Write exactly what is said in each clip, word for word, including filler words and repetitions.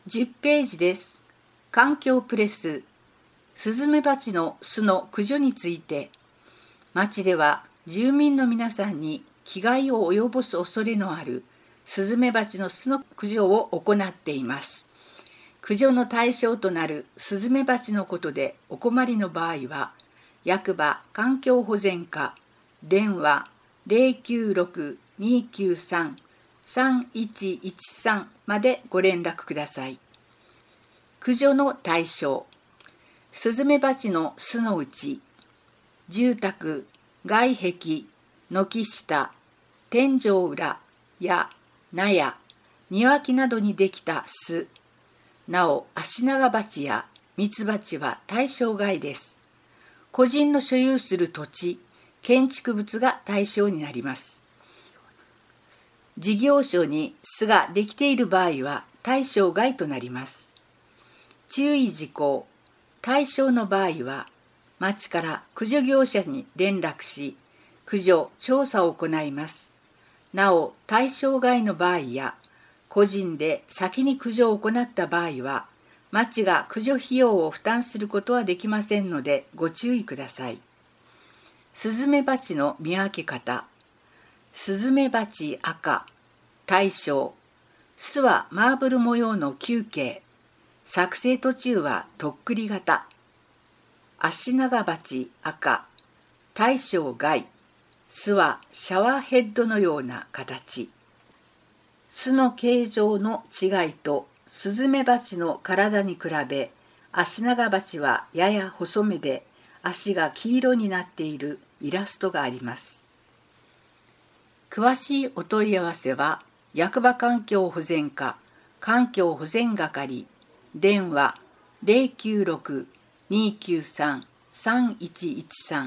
じゅっページです。環境プレス、スズメバチの巣の駆除について、町では住民の皆さんに危害を及ぼす恐れのあるスズメバチの巣の駆除を行っています。駆除の対象となるスズメバチのことでお困りの場合は、役場環境保全課、電話 ゼロきゅうろく にきゅうさん さんいちいちさん までご連絡ください。駆除の対象、スズメバチの巣のうち、住宅、外壁、軒下、天井裏や納屋、庭木などにできた巣、なおアシナガバチやミツバチは対象外です。個人の所有する土地、建築物が対象になります。事業所に巣ができている場合は対象外となります。注意事項、対象の場合は、町から駆除業者に連絡し、駆除・調査を行います。なお、対象外の場合や、個人で先に駆除を行った場合は、町が駆除費用を負担することはできませんのでご注意ください。スズメバチの見分け方。スズメバチ赤、対象。巣はマーブル模様の球形。作成途中はとっくり型。アシナガバチ赤、対象外。巣はシャワーヘッドのような形。巣の形状の違いとスズメバチの体に比べ、アシナガバチはやや細めで足が黄色になっているイラストがあります。詳しいお問い合わせは役場環境保全課環境保全係、電話 ゼロきゅうろく にきゅうさん さんいちいちさん。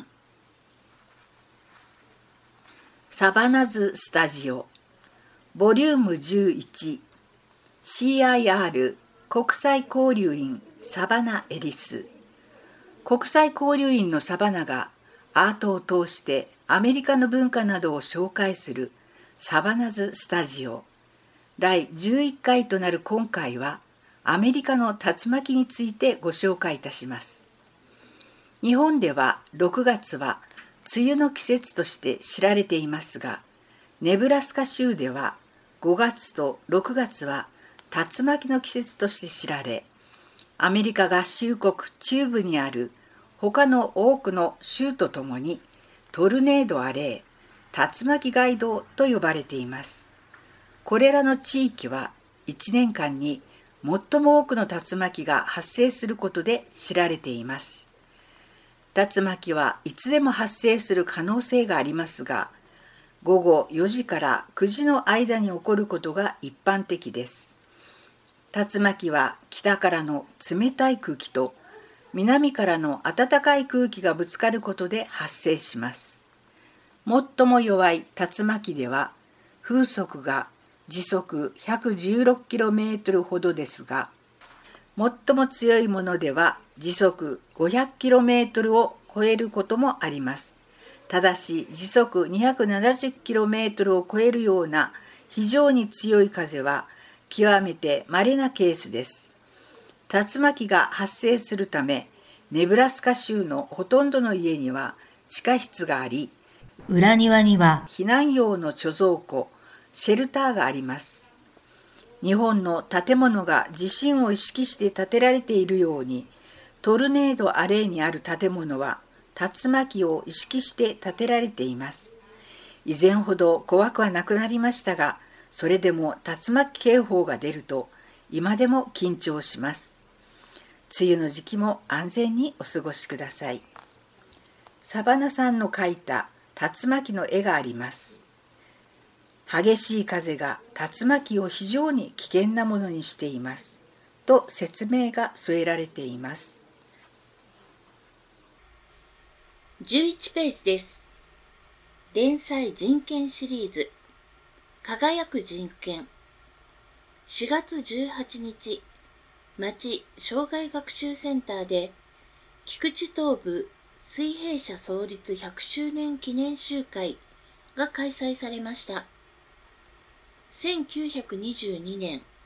サバナズスタジオボリュームじゅういち シーアイアール 国際交流員サバナエリス。国際交流員のサバナがアートを通してアメリカの文化などを紹介するサバナズスタジオだいじゅういっかいとなる今回はアメリカの竜巻についてご紹介いたします。日本ではろくがつは梅雨の季節として知られていますが、ネブラスカ州ではごがつとろくがつは竜巻の季節として知られ、アメリカ合衆国中部にある他の多くの州とともにトルネードアレー、竜巻街道と呼ばれています。これらの地域はいちねんかんに最も多くの竜巻が発生することで知られています。竜巻はいつでも発生する可能性がありますが、ごごよじからくじの間に起こることが一般的です。竜巻は北からの冷たい空気と南からの暖かい空気がぶつかることで発生します。最も弱い竜巻では風速が時速 ひゃくじゅうろくキロメートル ほどですが、最も強いものでは時速 ごひゃくキロメートル を超えることもあります。ただし時速 にひゃくななじゅうキロメートル を超えるような非常に強い風は極めて稀なケースです。竜巻が発生するため、ネブラスカ州のほとんどの家には地下室があり、 裏庭には避難用の貯蔵庫、シェルターがあります。日本の建物が地震を意識して建てられているように、トルネードアレーにある建物は竜巻を意識して建てられています。以前ほど怖くはなくなりましたが、それでも竜巻警報が出ると今でも緊張します。梅雨の時期も安全にお過ごしください。サバナさんの描いた竜巻の絵があります。激しい風が竜巻を非常に危険なものにしていますと説明が添えられています。 じゅういちページです。連載人権シリーズ輝く人権。しがつじゅうはちにち、町障害学習センターで菊池東部水平社創立ひゃくしゅうねん記念集会が開催されました。せんきゅうひゃくにじゅうにねん、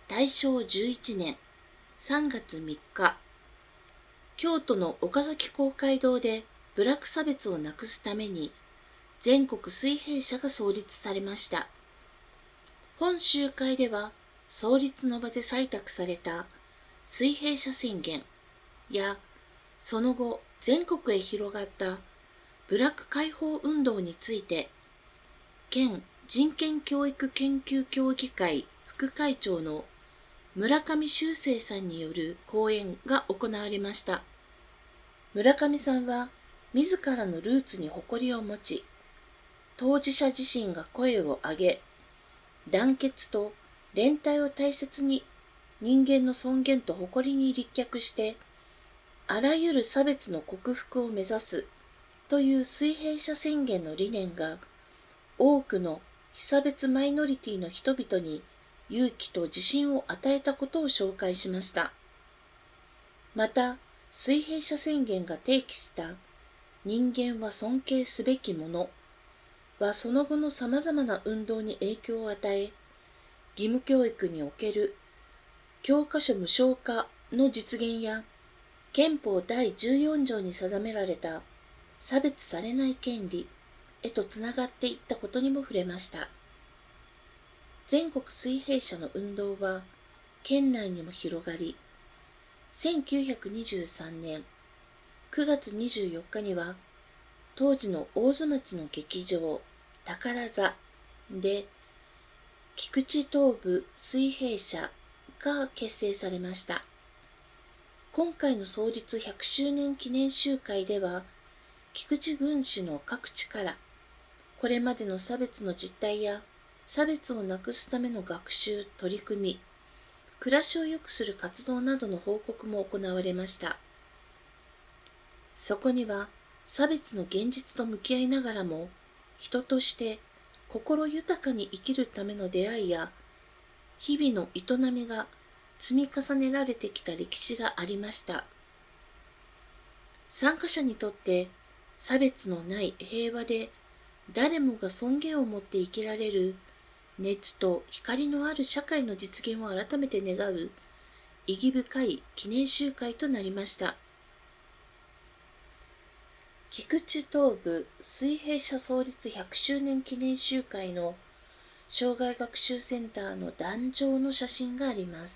たいしょうじゅういちねんさんがつみっか、京都の岡崎公会堂で部落差別をなくすために全国水平社が創立されました。本集会では創立の場で採択された水平社宣言やその後全国へ広がった部落解放運動について、県人権教育研究協議会副会長の村上修正さんによる講演が行われました。村上さんは自らのルーツに誇りを持ち、当事者自身が声を上げ、団結と連帯を大切に人間の尊厳と誇りに立脚して、あらゆる差別の克服を目指すという水平社宣言の理念が、多くの被差別マイノリティの人々に勇気と自信を与えたことを紹介しました。また、水平社宣言が提起した人間は尊敬すべきものはその後のさまざまな運動に影響を与え、義務教育における教科書無償化の実現や憲法だいじゅうよんじょうに定められた差別されない権利へとつながっていったことにも触れました。全国水平社の運動は県内にも広がり、せんきゅうひゃくにじゅうさんねんくがつにじゅうよっかには当時の大津町の劇場宝座で菊池東部水平社が結成されました。今回の創立ひゃくしゅうねん記念集会では、菊池郡市の各地からこれまでの差別の実態や差別をなくすための学習、取り組み、暮らしを良くする活動などの報告も行われました。そこには差別の現実と向き合いながらも、人として心豊かに生きるための出会いや日々の営みが積み重ねられてきた歴史がありました。参加者にとって差別のない平和で誰もが尊厳を持って生きられる熱と光のある社会の実現を改めて願う意義深い記念集会となりました。菊池東部水平社創立ひゃくしゅうねん記念集会の障害学習センターの壇上の写真があります。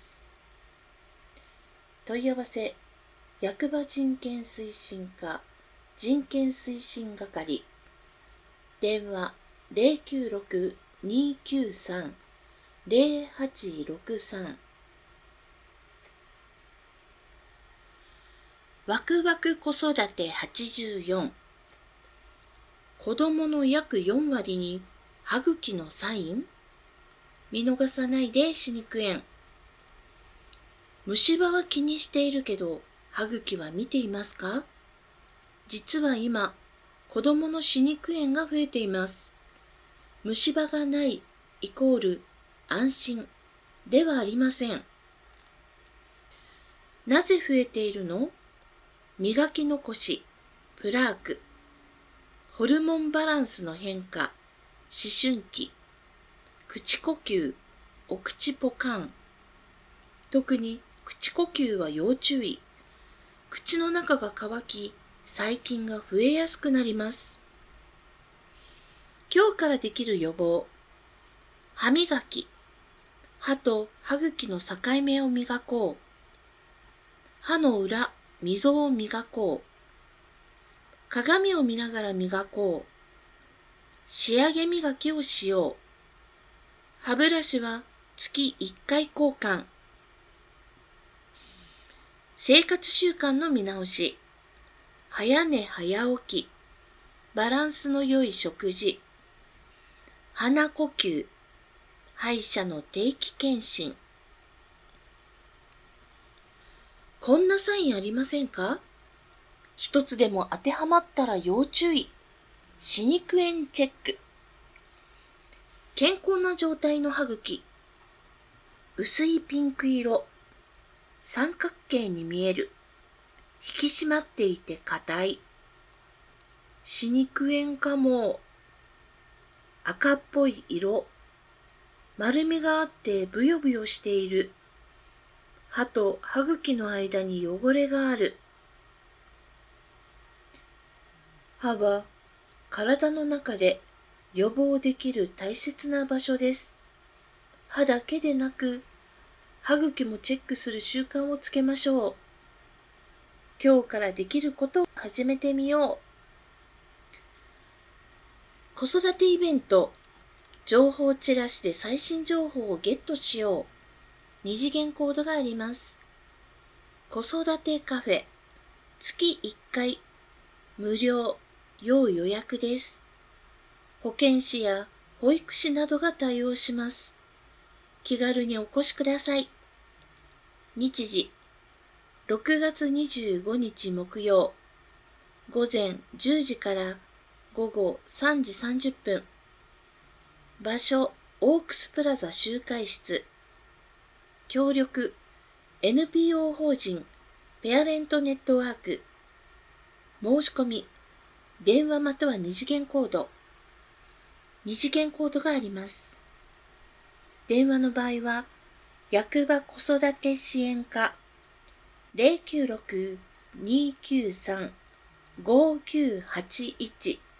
問い合わせ、役場人権推進課人権推進係、電話 ゼロきゅうろく にーきゅうさん ゼロはちろくさん。ワクワク子育てはちじゅうよん。子どもの約よんわりに歯茎のサイン？見逃さないで歯肉炎。虫歯は気にしているけど、歯茎は見ていますか？実は今、子どもの歯肉炎が増えています。虫歯がないイコール安心ではありません。なぜ増えているの？磨き残し、プラーク、ホルモンバランスの変化、思春期、口呼吸、お口ポカン。特に口呼吸は要注意。口の中が乾き、細菌が増えやすくなります。今日からできる予防。歯磨き。歯と歯茎の境目を磨こう。歯の裏、溝を磨こう。鏡を見ながら磨こう。仕上げ磨きをしよう。歯ブラシは月いっかい交換。生活習慣の見直し。早寝早起き。バランスの良い食事。鼻呼吸。歯医者の定期検診。こんなサインありませんか？一つでも当てはまったら要注意。歯肉炎チェック。健康な状態の歯茎。薄いピンク色。三角形に見える。引き締まっていて硬い。歯肉炎かも。赤っぽい色。丸みがあってブヨブヨしている。 歯と歯茎の間に汚れがある。歯は体の中で予防できる大切な場所です。歯だけでなく、歯茎もチェックする習慣をつけましょう。今日からできることを始めてみよう。子育てイベント、情報チラシで最新情報をゲットしよう。二次元コードがあります。子育てカフェ、月いっかい、無料、要予約です。保健師や保育士などが対応します。気軽にお越しください。日時、ろくがつにじゅうごにち木曜、午前じゅうじから午後さんじさんじゅっぷん。場所、オークスプラザ集会室。協力、エヌピーオー 法人ペアレントネットワーク。申し込み、電話または二次元コード。二次元コードがあります。電話の場合は、役場子育て支援課 ゼロきゅうろく にーきゅうさん ごきゅうはちいち